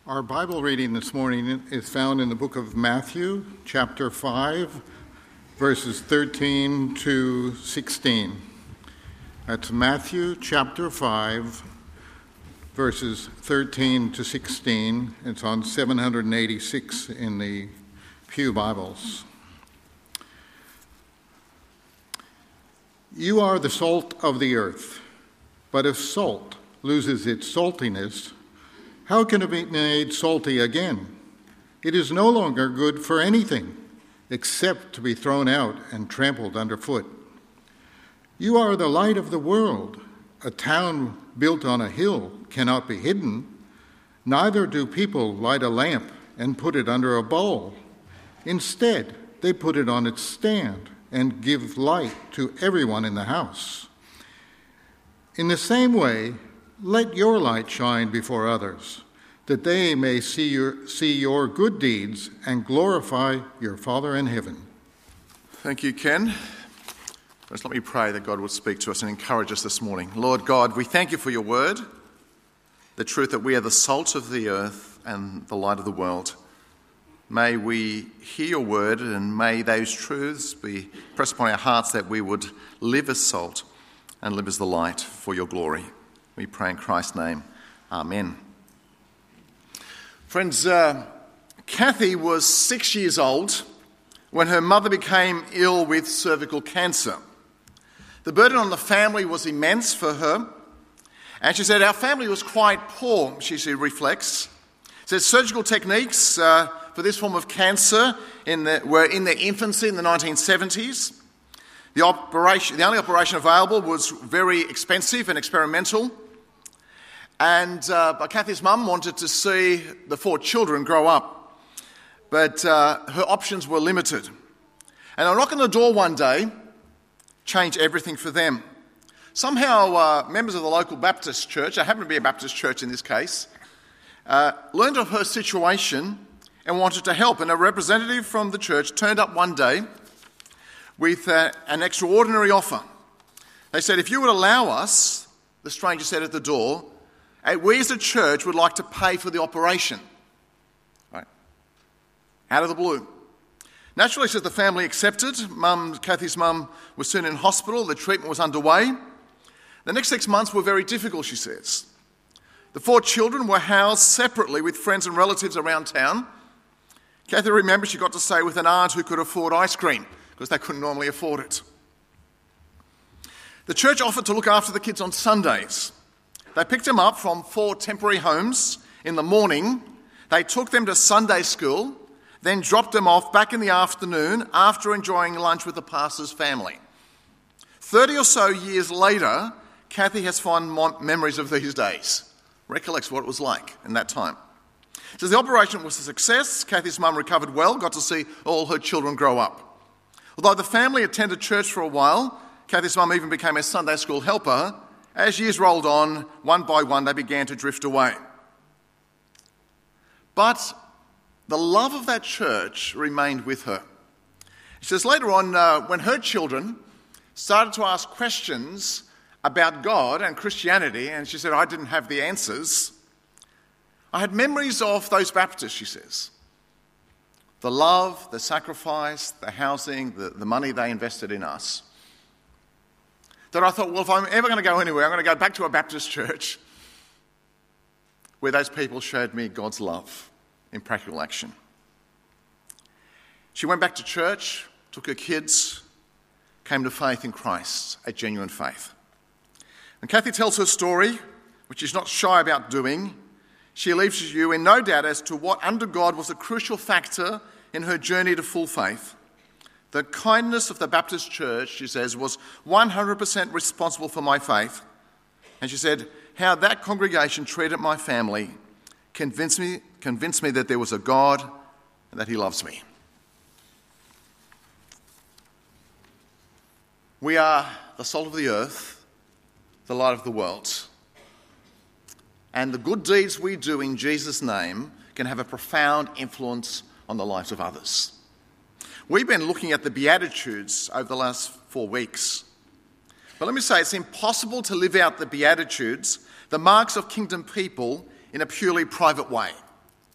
Our Bible reading this morning is found in the book of Matthew, chapter 5, verses 13 to 16. That's Matthew chapter 5, verses 13 to 16. It's on 786 in the Pew Bibles. You are the salt of the earth, but if salt loses its saltiness, how can it be made salty again? It is no longer good for anything except to be thrown out and trampled underfoot. You are the light of the world. A town built on a hill cannot be hidden. Neither do people light a lamp and put it under a bowl. Instead, they put it on its stand and give light to everyone in the house. In the same way, let your light shine before others, that they may see your good deeds and glorify your Father in heaven. Thank you, Ken. First, let me pray that God would speak to us and encourage us this morning. Lord God, we thank you for your word, the truth that we are the salt of the earth and the light of the world. May we hear your word and may those truths be pressed upon our hearts that we would live as salt and live as the light for your glory. We pray in Christ's name. Amen. Friends, Kathy was 6 years old when her mother became ill with cervical cancer. The burden on the family was immense for her. And she said, our family was quite poor, she reflects. She said surgical techniques for this form of cancer were in their infancy in the 1970s. The only operation available was very expensive and experimental. But Kathy's mum wanted to see the 4 children grow up, but her options were limited. And a knock on the door one day changed everything for them. Somehow members of the local Baptist church, there happened to be a Baptist church in this case, learned of her situation and wanted to help. And a representative from the church turned up one day with an extraordinary offer. They said, if you would allow us, the stranger said at the door, we as a church would like to pay for the operation. Right? Out of the blue. Naturally, says the family accepted. Kathy's mum was soon in hospital. The treatment was underway. The next 6 months were very difficult, she says. The 4 children were housed separately with friends and relatives around town. Kathy remembers she got to stay with an aunt who could afford ice cream because they couldn't normally afford it. The church offered to look after the kids on Sundays. They picked them up from 4 temporary homes in the morning. They took them to Sunday school, then dropped them off back in the afternoon after enjoying lunch with the pastor's family. 30 or so years later, Kathy has fond memories of these days, recollects what it was like in that time. So the operation was a success. Kathy's mum recovered well, got to see all her children grow up. Although the family attended church for a while, Kathy's mum even became a Sunday school helper. As years rolled on, one by one, they began to drift away. But the love of that church remained with her. She says later on, when her children started to ask questions about God and Christianity, and she said, I didn't have the answers, I had memories of those Baptists, she says. The love, the sacrifice, the housing, the money they invested in us. That I thought, well, if I'm ever going to go anywhere, I'm going to go back to a Baptist church where those people showed me God's love in practical action. She went back to church, took her kids, came to faith in Christ, a genuine faith. And Kathy tells her story, which she's not shy about doing. She leaves you in no doubt as to what under God was a crucial factor in her journey to full faith. The kindness of the Baptist church, she says, was 100% responsible for my faith. And she said, how that congregation treated my family convinced me that there was a God and that he loves me. We are the salt of the earth, the light of the world. And the good deeds we do in Jesus' name can have a profound influence on the lives of others. We've been looking at the Beatitudes over the last 4 weeks. But let me say, it's impossible to live out the Beatitudes, the marks of kingdom people, in a purely private way.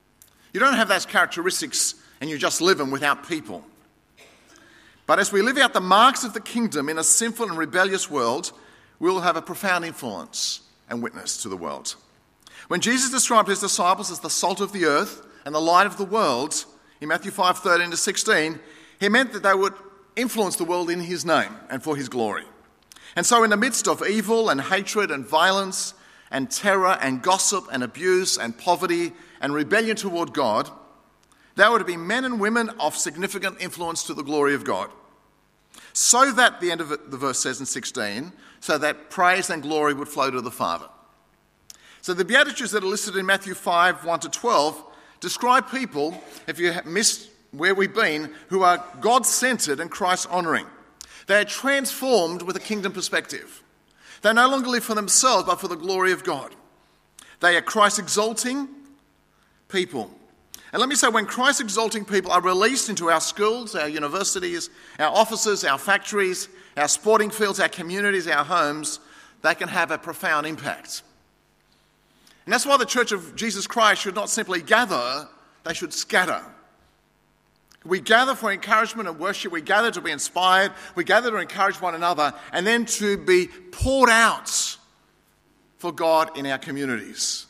You don't have those characteristics and you just live them without people. But as we live out the marks of the kingdom in a sinful and rebellious world, we will have a profound influence and witness to the world. When Jesus described his disciples as the salt of the earth and the light of the world, in Matthew 5:13-16, he meant that they would influence the world in his name and for his glory. And so in the midst of evil and hatred and violence and terror and gossip and abuse and poverty and rebellion toward God, they were to be men and women of significant influence to the glory of God. So that, the end of the verse says in 16, so that praise and glory would flow to the Father. So the Beatitudes that are listed in Matthew 5:1-12 describe people, if you missed where we've been, who are God-centered and Christ-honouring. They are transformed with a kingdom perspective. They no longer live for themselves, but for the glory of God. They are Christ-exalting people. And let me say, when Christ-exalting people are released into our schools, our universities, our offices, our factories, our sporting fields, our communities, our homes, they can have a profound impact. And that's why the Church of Jesus Christ should not simply gather, they should scatter. We gather for encouragement and worship. We gather to be inspired. We gather to encourage one another and then to be poured out for God in our communities.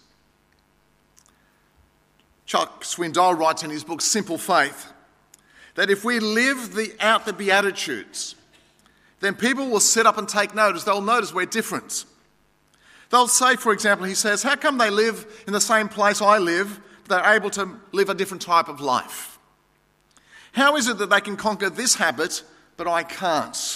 Chuck Swindoll writes in his book, Simple Faith, that if we live out the Beatitudes, then people will sit up and take notice. They'll notice we're different. They'll say, for example, he says, how come they live in the same place I live, but they're able to live a different type of life? How is it that they can conquer this habit, but I can't?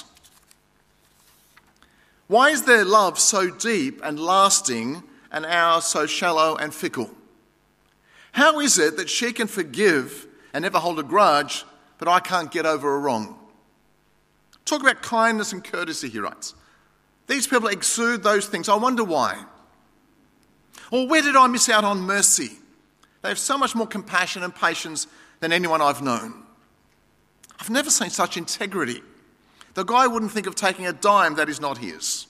Why is their love so deep and lasting and ours so shallow and fickle? How is it that she can forgive and never hold a grudge, but I can't get over a wrong? Talk about kindness and courtesy, he writes. These people exude those things. I wonder why. Or where did I miss out on mercy? They have so much more compassion and patience than anyone I've known. I've never seen such integrity. The guy wouldn't think of taking a dime that is not his.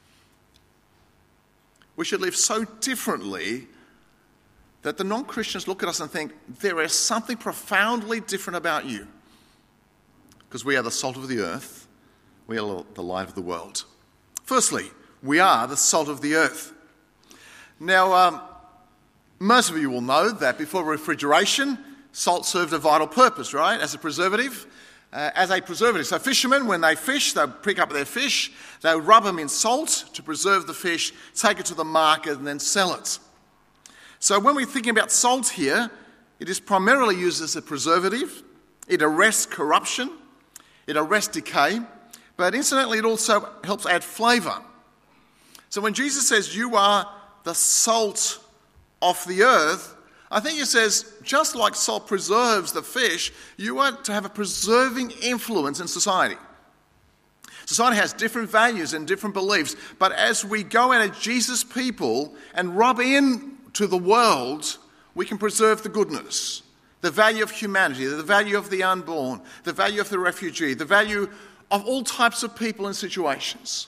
We should live so differently that the non-Christians look at us and think, there is something profoundly different about you. Because we are the salt of the earth. We are the light of the world. Firstly, we are the salt of the earth. Now, most of you will know that before refrigeration, salt served a vital purpose, right? As a preservative. So fishermen, when they fish, they'll pick up their fish, they'll rub them in salt to preserve the fish, take it to the market and then sell it. So when we're thinking about salt here, it is primarily used as a preservative. It arrests corruption. It arrests decay. But incidentally, it also helps add flavour. So when Jesus says, you are the salt of the earth, I think he says, just like salt preserves the fish, you are to have a preserving influence in society. Society has different values and different beliefs, but as we go out as Jesus people and rub in to the world, we can preserve the goodness, the value of humanity, the value of the unborn, the value of the refugee, the value of all types of people and situations.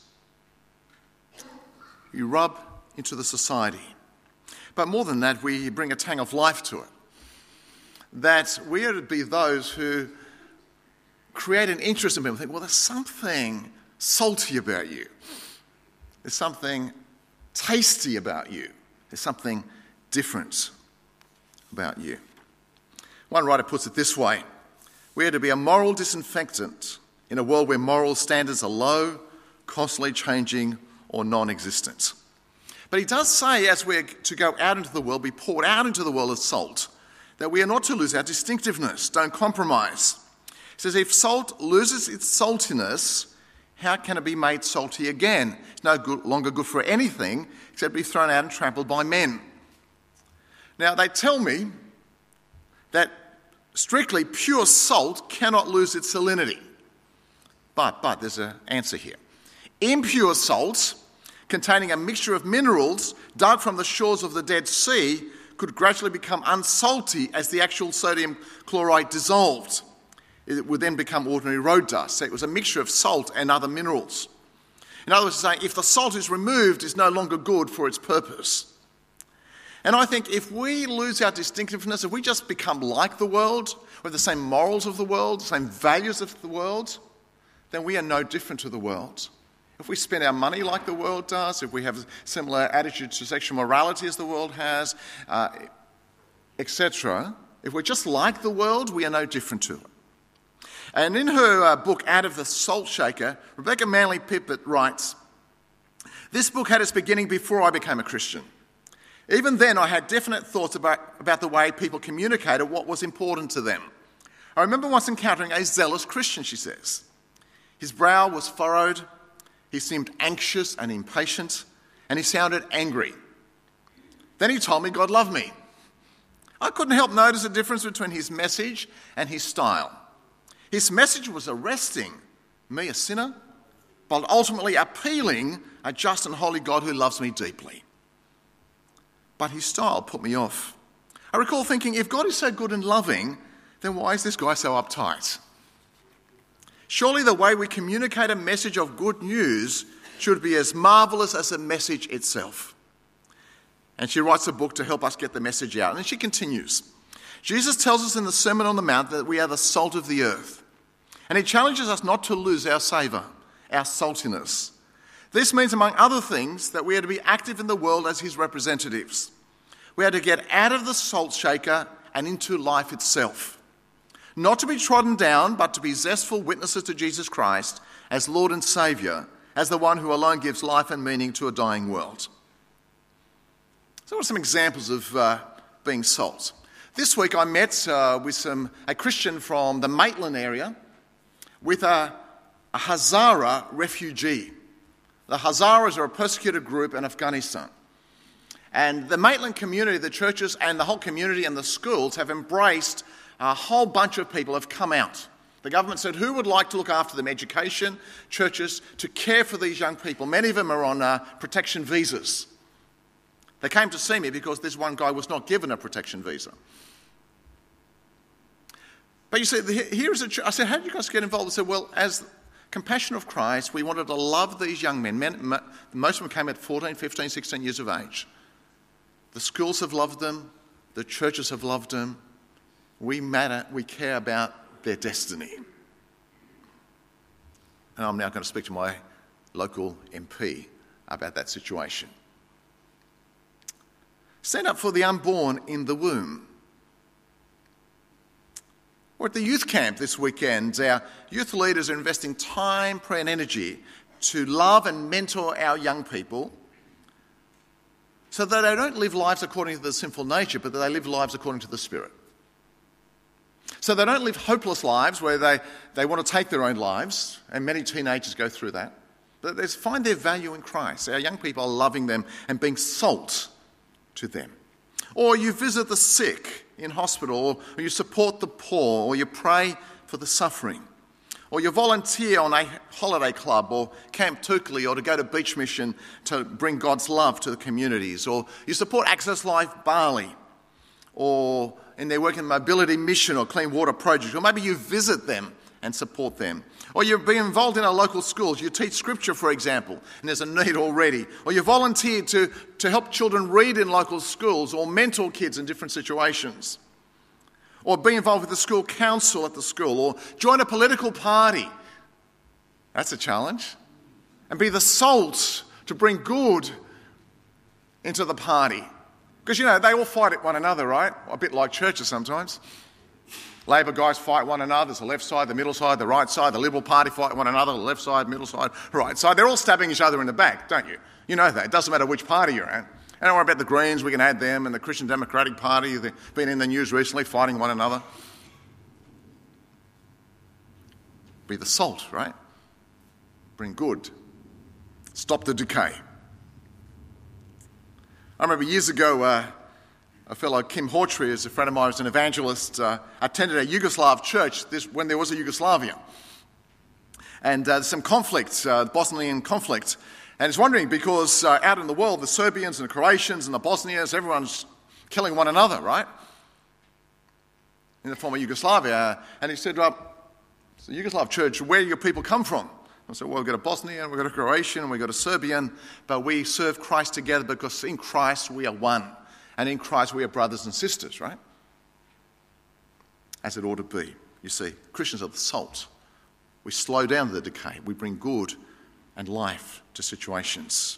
You rub into the society. But more than that, we bring a tang of life to it. That we are to be those who create an interest in people. Think, well, there's something salty about you. There's something tasty about you. There's something different about you. One writer puts it this way. We are to be a moral disinfectant in a world where moral standards are low, constantly changing, or non-existent. But he does say, as we're to go out into the world, be poured out into the world as salt, that we are not to lose our distinctiveness, don't compromise. He says, if salt loses its saltiness, how can it be made salty again? It's no longer good for anything except be thrown out and trampled by men. Now, they tell me that strictly pure salt cannot lose its salinity. But there's an answer here. Impure salt, containing a mixture of minerals dug from the shores of the Dead Sea, could gradually become unsalty as the actual sodium chloride dissolved. It would then become ordinary road dust. So it was a mixture of salt and other minerals. In other words, saying if the salt is removed, it's no longer good for its purpose. And I think if we lose our distinctiveness, if we just become like the world, with the same morals of the world, the same values of the world, then we are no different to the world. If we spend our money like the world does, if we have a similar attitude to sexual morality as the world has, etc., if we're just like the world, we are no different to it. And in her book, Out of the Salt Shaker, Rebecca Manley Pippert writes, "This book had its beginning before I became a Christian. Even then, I had definite thoughts about the way people communicated what was important to them. I remember once encountering a zealous Christian," she says. "His brow was furrowed, he seemed anxious and impatient, and he sounded angry. Then he told me God loved me. I couldn't help notice the difference between his message and his style. His message was arresting, me a sinner, but ultimately appealing a just and holy God who loves me deeply. But his style put me off. I recall thinking, if God is so good and loving, then why is this guy so uptight? Surely the way we communicate a message of good news should be as marvellous as the message itself." And she writes a book to help us get the message out. And she continues, "Jesus tells us in the Sermon on the Mount that we are the salt of the earth. And he challenges us not to lose our savour, our saltiness. This means, among other things, that we are to be active in the world as his representatives. We are to get out of the salt shaker and into life itself. Not to be trodden down, but to be zestful witnesses to Jesus Christ as Lord and Saviour, as the one who alone gives life and meaning to a dying world." So what are some examples of being salt? This week I met with a Christian from the Maitland area with a Hazara refugee. The Hazaras are a persecuted group in Afghanistan. And the Maitland community, the churches and the whole community and the schools have embraced a whole bunch of people have come out. The government said, who would like to look after them? Education, churches, to care for these young people. Many of them are on protection visas. They came to see me because this one guy was not given a protection visa. But you see, here's I said, how did you guys get involved? They said, well, as Compassion of Christ, we wanted to love these young men. Most of them came at 14, 15, 16 years of age. The schools have loved them. The churches have loved them. We care about their destiny. And I'm now going to speak to my local MP about that situation. Stand up for the unborn in the womb. We're at the youth camp this weekend. Our youth leaders are investing time, prayer and energy to love and mentor our young people so that they don't live lives according to the sinful nature, but that they live lives according to the Spirit. So they don't live hopeless lives where they want to take their own lives, and many teenagers go through that. But they find their value in Christ. Our young people are loving them and being salt to them. Or you visit the sick in hospital, or you support the poor, or you pray for the suffering, or you volunteer on a holiday club or Camp Tukli, or to go to Beach Mission to bring God's love to the communities, or you support Access Life Bali, or in their work in Mobility Mission or Clean Water Project, or maybe you visit them and support them. Or you've been involved in our local schools. You teach scripture, for example, and there's a need already. Or you volunteer to help children read in local schools or mentor kids in different situations. Or be involved with the school council at the school. Or join a political party. That's a challenge. And be the salt to bring good into the party. Because, they all fight at one another, right? A bit like churches sometimes. Labor guys fight one another. There's the left side, the middle side, the right side. The Liberal Party fight one another. The left side, middle side, right side. They're all stabbing each other in the back, don't you? You know that. It doesn't matter which party you're at. And don't worry about the Greens. We can add them. And the Christian Democratic Party. They've been in the news recently fighting one another. Be the salt, right? Bring good. Stop the decay. I remember years ago, a fellow, Kim Hawtrey, is a friend of mine, was an evangelist, attended a Yugoslav church when there was a Yugoslavia. And there's some conflict, Bosnian conflict. And he's wondering because out in the world, the Serbians and the Croatians and the Bosnians, everyone's killing one another, right? In the former Yugoslavia. And he said, it's a Yugoslav church, where do your people come from? I said, well, we've got a Bosnian, we've got a Croatian, we've got a Serbian, but we serve Christ together because in Christ we are one. And in Christ we are brothers and sisters, right? As it ought to be. You see, Christians are the salt. We slow down the decay. We bring good and life to situations.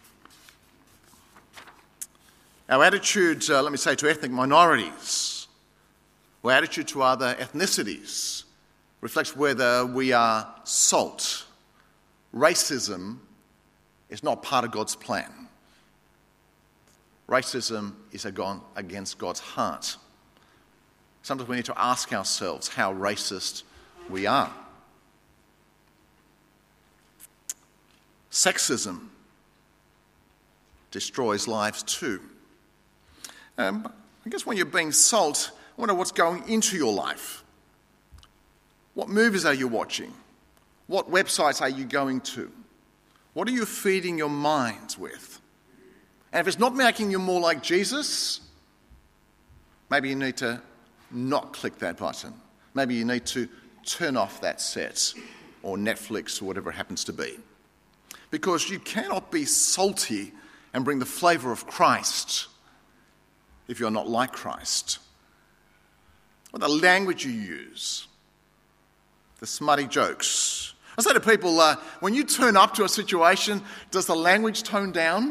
Our attitude, to ethnic minorities, or attitude to other ethnicities, reflects whether we are salt. Racism is not part of God's plan. Racism is against God's heart. Sometimes we need to ask ourselves how racist we are. Sexism destroys lives too. I guess when you're being salt, I wonder what's going into your life. What movies are you watching? What websites are you going to? What are you feeding your mind with? And if it's not making you more like Jesus, maybe you need to not click that button. Maybe you need to turn off that set or Netflix or whatever it happens to be. Because you cannot be salty and bring the flavour of Christ if you're not like Christ. Or the language you use, the smutty jokes. I say to people, when you turn up to a situation, does the language tone down?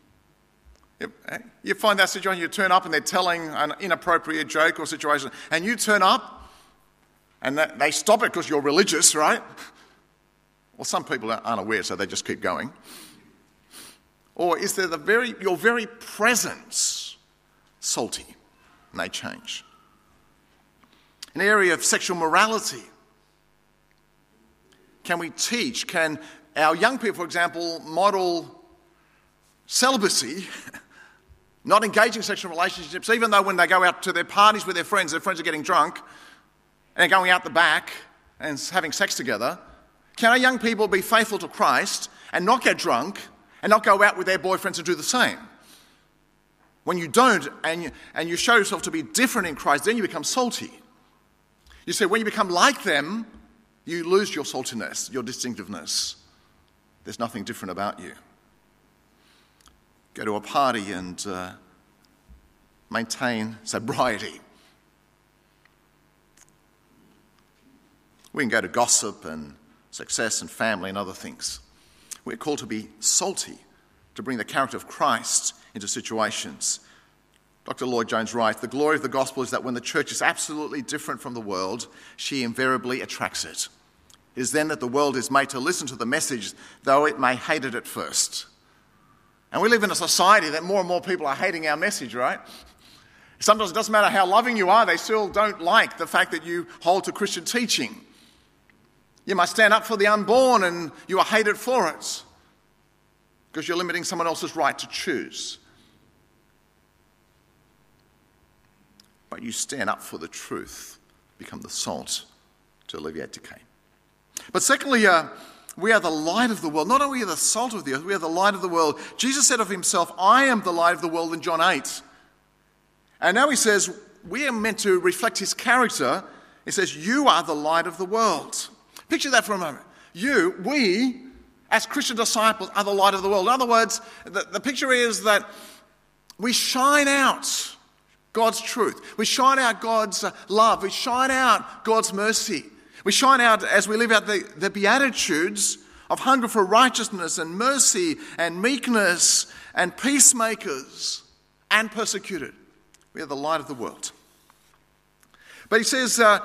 You find that situation, you turn up and they're telling an inappropriate joke or situation, and you turn up and they stop it because you're religious, right? Well, some people aren't aware, so they just keep going. Or is there your very presence salty, and they change? In the area of sexual morality, can we teach? Can our young people, for example, model celibacy, not engaging in sexual relationships, even though when they go out to their parties with their friends are getting drunk, and they're going out the back and having sex together? Can our young people be faithful to Christ and not get drunk and not go out with their boyfriends and do the same? When you don't and you show yourself to be different in Christ, then you become salty. You see, when you become like them, you lose your saltiness, your distinctiveness. There's nothing different about you. Go to a party and maintain sobriety. We can go to gossip and success and family and other things. We're called to be salty, to bring the character of Christ into situations. Dr. Lloyd Jones writes, "The glory of the gospel is that when the church is absolutely different from the world, she invariably attracts it. It is then that the world is made to listen to the message, though it may hate it at first." And we live in a society that more and more people are hating our message, right? Sometimes it doesn't matter how loving you are, they still don't like the fact that you hold to Christian teaching. You must stand up for the unborn and you are hated for it because you're limiting someone else's right to choose. But you stand up for the truth, become the salt to alleviate decay. But secondly, we are the light of the world. Not only are we the salt of the earth, we are the light of the world. Jesus said of himself, "I am the light of the world," in John 8. And now he says, we are meant to reflect his character. He says, "You are the light of the world." Picture that for a moment. We, as Christian disciples, are the light of the world. In other words, the picture is that we shine out God's truth. We shine out God's love. We shine out God's mercy. We shine out as we live out the Beatitudes of hunger for righteousness and mercy and meekness and peacemakers and persecuted. We are the light of the world. But he says, a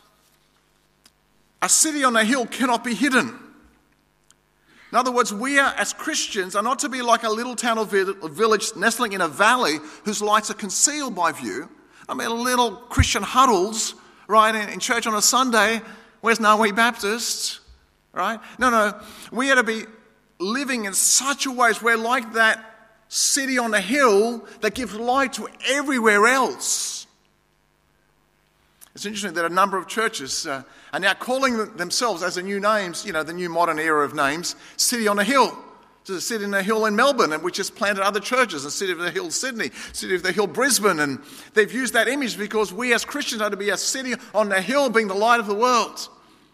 city on a hill cannot be hidden. In other words, we are, as Christians, are not to be like a little town or village nestling in a valley whose lights are concealed by view. I mean, little Christian huddles, right, in church on a Sunday. Where's Narwee Baptist, right? No. We are to be living in such a way as we're like that city on a hill that gives light to everywhere else. It's interesting that a number of churches are now calling themselves as the new names, the new modern era of names, City on a Hill. There's a City on a Hill in Melbourne, and which has planted other churches, and City of the Hill Sydney, City of the Hill Brisbane, and they've used that image because we as Christians are to be a city on a hill being the light of the world.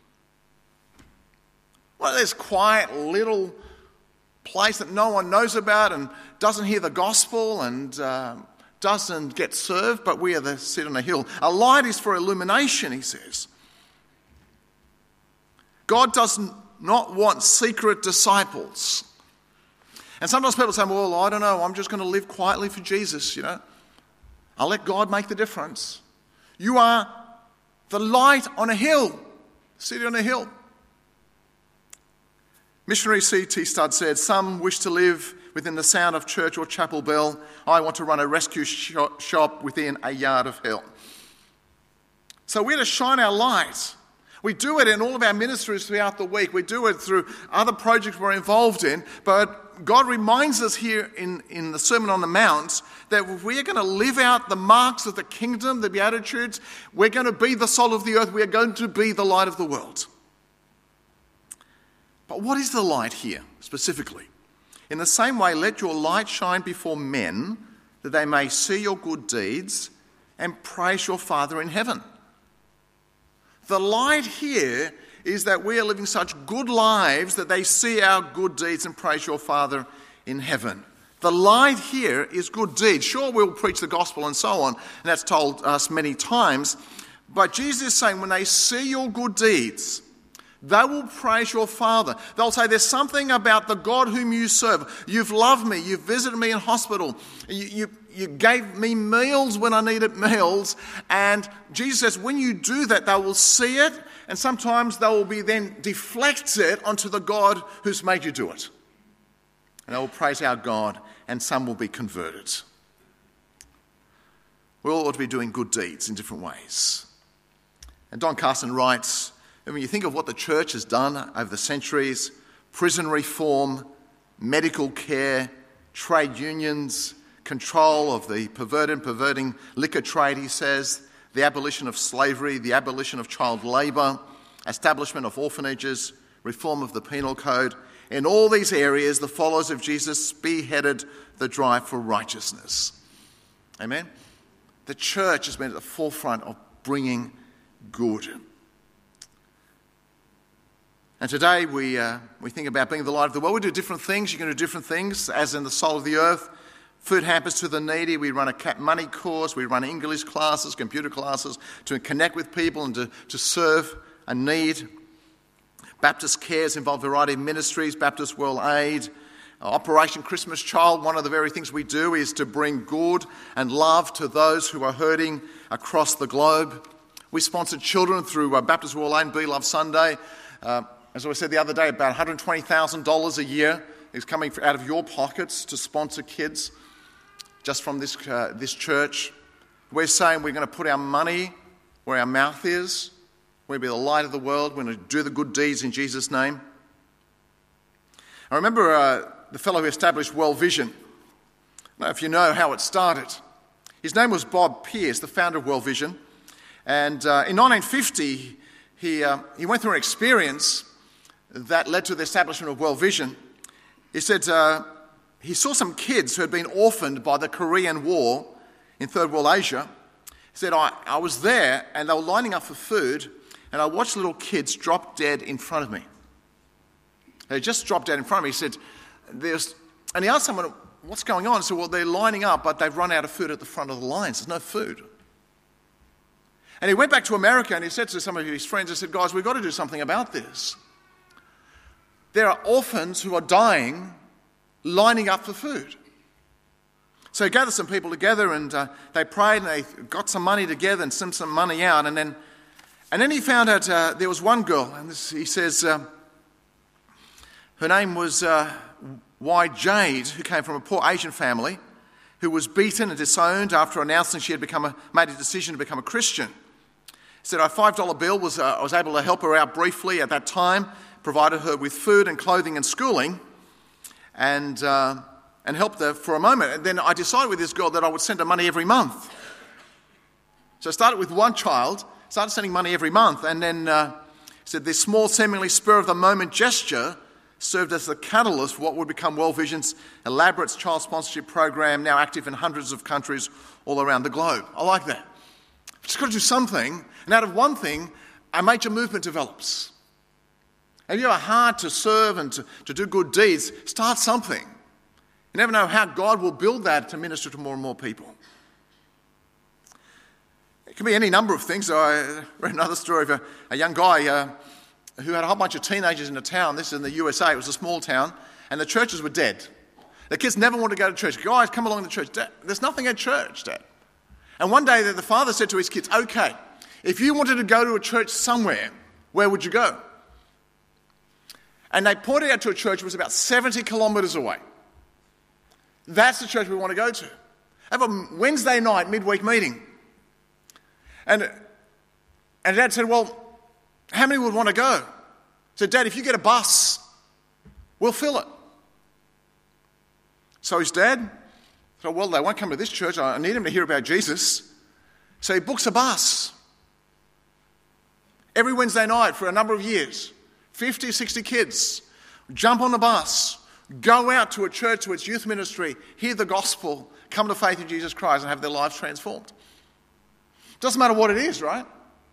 Well, this quiet little place that no one knows about and doesn't hear the gospel and doesn't get served, but we are the sit on a hill. A light is for illumination, he says. God does not want secret disciples. And sometimes people say, well, I don't know, I'm just going to live quietly for Jesus, I'll let God make the difference. You are the light on a hill, city on a hill. Missionary C.T. Studd said, some wish to live within the sound of church or chapel bell. I want to run a rescue shop within a yard of hell. So we're to shine our light. We do it in all of our ministries throughout the week. We do it through other projects we're involved in. But God reminds us here in the Sermon on the Mount that if we are going to live out the marks of the kingdom, the Beatitudes, we're going to be the salt of the earth. We are going to be the light of the world. But what is the light here specifically? In the same way, let your light shine before men, that they may see your good deeds and praise your Father in heaven. The light here is that we are living such good lives that they see our good deeds and praise your Father in heaven. The light here is good deeds. Sure, we'll preach the gospel and so on, and that's told us many times. But Jesus is saying when they see your good deeds, they will praise your Father. They'll say, there's something about the God whom you serve. You've loved me. You've visited me in hospital. You gave me meals when I needed meals. And Jesus says, when you do that, they will see it. And sometimes they will be then deflected onto the God who's made you do it. And they will praise our God, and some will be converted. We all ought to be doing good deeds in different ways. And Don Carson writes, when you think of what the church has done over the centuries, prison reform, medical care, trade unions, control of the perverting liquor trade, he says, the abolition of slavery, the abolition of child labour, establishment of orphanages, reform of the penal code. In all these areas, the followers of Jesus spearheaded the drive for righteousness. Amen? The church has been at the forefront of bringing good. And today we think about being the light of the world. We do different things. You can do different things, as in the salt of the earth. Food hampers to the needy. We run a money course. We run English classes, computer classes to connect with people and to serve a need. Baptist Cares involve a variety of ministries. Baptist World Aid. Operation Christmas Child, one of the very things we do is to bring good and love to those who are hurting across the globe. We sponsor children through Baptist World Aid and Be Love Sunday. As I said the other day, about $120,000 a year is coming out of your pockets to sponsor kids just from this church. We're saying we're going to put our money where our mouth is. We're going to be the light of the world. We're going to do the good deeds in Jesus' name. I remember the fellow who established World Vision. I don't know if you know how it started. His name was Bob Pierce, the founder of World Vision. And in 1950, he went through an experience that led to the establishment of World Vision. He said he saw some kids who had been orphaned by the Korean War in Third World Asia. He said, I was there and they were lining up for food, and I watched little kids drop dead in front of me. They just dropped dead in front of me. He said, and he asked someone, what's going on? He said, well, they're lining up, but they've run out of food at the front of the lines. There's no food. And he went back to America and he said to some of his friends, he said, guys, we've got to do something about this. There are orphans who are dying, lining up for food. So he gathered some people together and they prayed and they got some money together and sent some money out. And then he found out there was one girl, and he says her name was Y. Jade, who came from a poor Asian family, who was beaten and disowned after announcing she had made a decision to become a Christian. He said, our $5 bill I was able to help her out briefly at that time, provided her with food and clothing and schooling, and helped her for a moment. And then I decided with this girl that I would send her money every month. So I started with one child, started sending money every month, and then he said this small, seemingly spur-of-the-moment gesture served as the catalyst for what would become World Vision's elaborate child sponsorship program, now active in hundreds of countries all around the globe. I like that. We've just got to do something, and out of one thing, a major movement develops. If you are hard to serve and to do good deeds, start something. You never know how God will build that to minister to more and more people. It can be any number of things. I read another story of a young guy who had a whole bunch of teenagers in a town. This is in the USA. It was a small town, and the churches were dead. The kids never wanted to go to church. Guys, come along to church. Dad, there's nothing at church, Dad. And one day the father said to his kids, okay, if you wanted to go to a church somewhere, where would you go? And they pointed out to a church that was about 70 kilometres away. That's the church we want to go to. Have a Wednesday night midweek meeting. And Dad said, well, how many would want to go? He said, Dad, if you get a bus, we'll fill it. So his dad said, well, they won't come to this church. I need them to hear about Jesus. So he books a bus. Every Wednesday night for a number of years, 50, 60 kids jump on the bus, go out to a church, to its youth ministry, hear the gospel, come to faith in Jesus Christ and have their lives transformed. Doesn't matter what it is, right?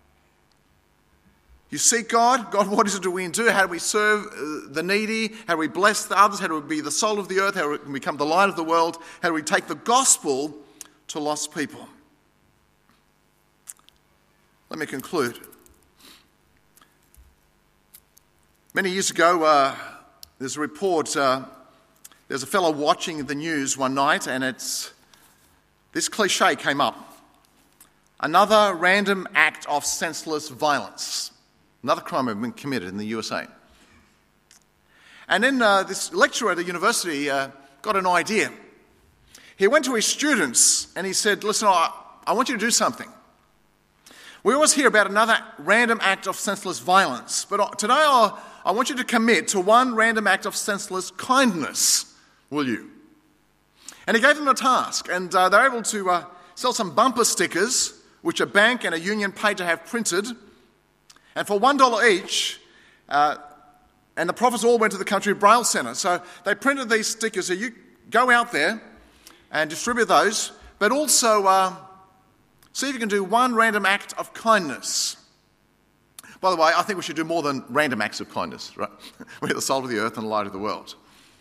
You seek God. God, what is it do we do? How do we serve the needy? How do we bless the others? How do we be the salt of the earth? How do we become the light of the world? How do we take the gospel to lost people? Let me conclude. Many years ago, there's a report. There's a fellow watching the news one night, and this cliche came up. Another random act of senseless violence. Another crime had been committed in the USA. And then this lecturer at the university got an idea. He went to his students and he said, listen, I want you to do something. We always hear about another random act of senseless violence, but today I want you to commit to one random act of senseless kindness, will you? And he gave them a task, and they were able to sell some bumper stickers, which a bank and a union paid to have printed. And for $1 each, and the profits all went to the Country Braille Centre. So they printed these stickers. So you go out there and distribute those, but also see if you can do one random act of kindness. By the way, I think we should do more than random acts of kindness, right? We're the salt of the earth and the light of the world.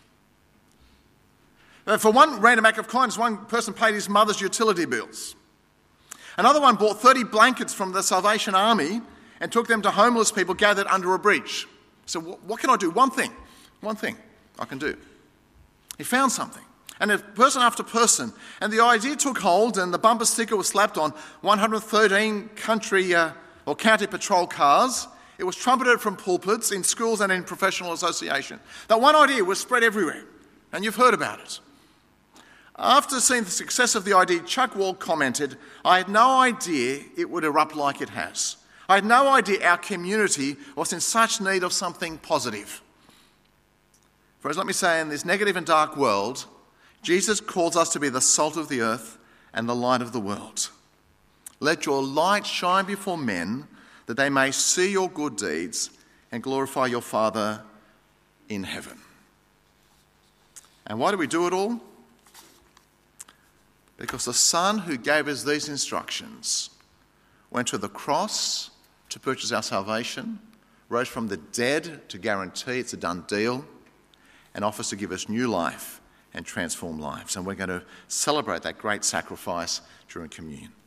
For one random act of kindness, one person paid his mother's utility bills. Another one bought 30 blankets from the Salvation Army and took them to homeless people gathered under a bridge. So what can I do? One thing I can do. He found something. And person after person. And the idea took hold, and the bumper sticker was slapped on 113 country or county patrol cars. It was trumpeted from pulpits in schools and in professional association. That one idea was spread everywhere, and you've heard about it. After seeing the success of the idea, Chuck Wall commented, I had no idea it would erupt like it has. I had no idea our community was in such need of something positive. For as let me say, in this negative and dark world, Jesus calls us to be the salt of the earth and the light of the world. Let your light shine before men, that they may see your good deeds and glorify your Father in heaven. And why do we do it all? Because the Son who gave us these instructions went to the cross to purchase our salvation, rose from the dead to guarantee it's a done deal, and offers to give us new life and transform lives. And we're going to celebrate that great sacrifice during communion.